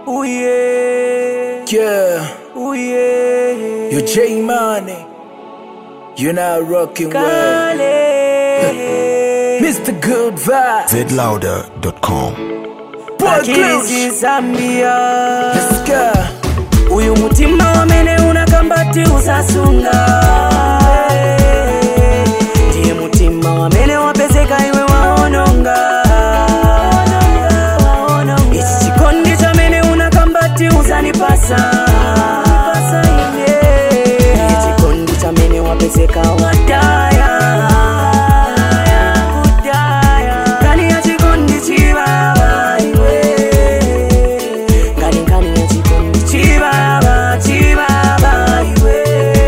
Ooh yeah, Yeah, ooh yeah. you're J Money. You're not rocking well. Mr. Good Vibe. zlouder.com. Akili Zambia. Let's go. Uyu mutima wamene unakambati usasunga. Ndiye mutima wamene wapezeka iwe waononga. Ichi chikondi chamene unakambati uzanipasa. Ndiye chikondi chamene wapezeka wadaya. Kani ya chikondi chibaba iwe. Kani ya chikondi chibaba iwe.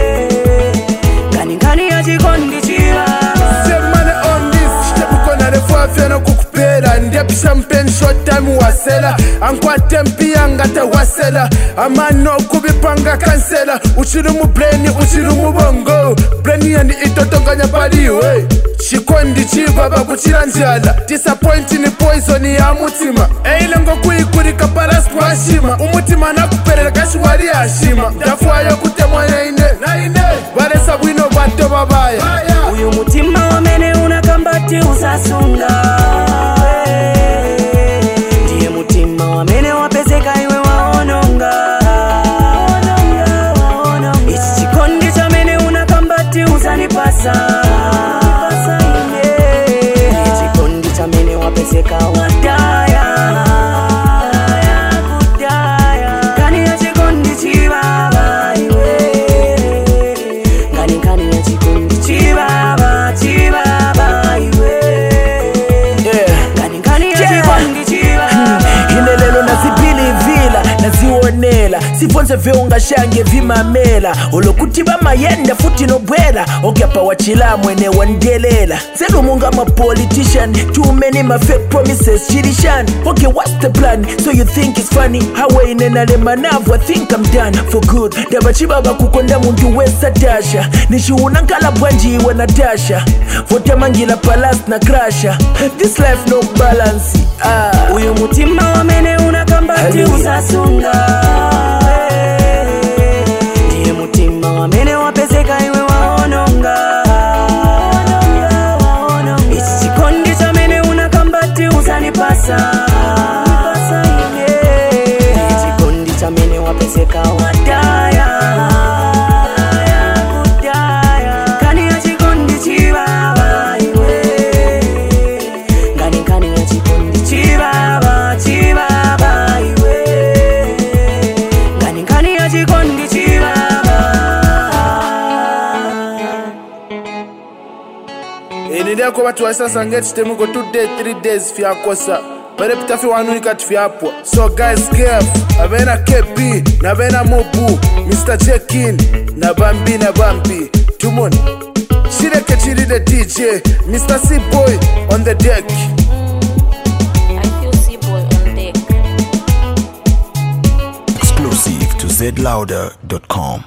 Kani ya chikondi chibaba. Save money on this. Chepukona refafya no kukupera. Ndep champagne short time wasela. Ankwate mpia ngata wasela. Amano kubipanga kansela. Uchiru mu brain, uchiru mu bongo. Brain yani itotonganya paliwe. Chikondi chibaba kuchira njala. Disappoint ni poison ya mutima. Eile ngo kuikurika palas kwa shima. Umutima nakuperera kashiwari ashima. Dafuayo kutemwa na ine. Wale sabwino bato babaya. Uyu mutima wamene unakambati usasunga. Ndiye mutima wamene wapezeka iwe waononga. Ichi chikondi chamene unakambati uzanipasa. Ndiye chikondi chamene wapezeka wadaya. Kani ya chikondi chibaba iwe. Kani ya chikondi chibaba iwe. Kani ya chikondi chibaba. Inelelo nazibili vila nazionela sifonze veunga shange vimamela olokuti bamayenda futi nobwela ogyapa wachila mwene wandelela zelu munga ma politician too many my fake promises chirishan. Okay, what's the plan? So you think it's funny how inena le manavu I think I'm done for good. Dabachibaba kukonda muntu wesa tasha nishuuna nkala bwanji iwe natasha vote mangila palas na crasha. This life no balance. Uyu mutima wamene unakambati usasunga. Ndiye mutima wamene wapezeka iwe waononga. Ichi chikondi chamene unakambati uzanipasa. Ndiye chikondi chamene wapezeka wadaya. Kani ya chikondi chibaba iwe. Kani ya chikondi chibaba iwe. Kani ya chikondi chibaba. Enidia kwa watu wasasa ngeti temuko 2 days 3 days fiakosa. Bale pitafi wanunika tifiapo. So guys careful. Abena KP, nabena Mobu, Mr. Jekin, na Bambi. Tumoni. Shireke chiri the DJ, Mr. C-Boy on the deck. I feel C-Boy on deck. Exclusive to zlouder.com.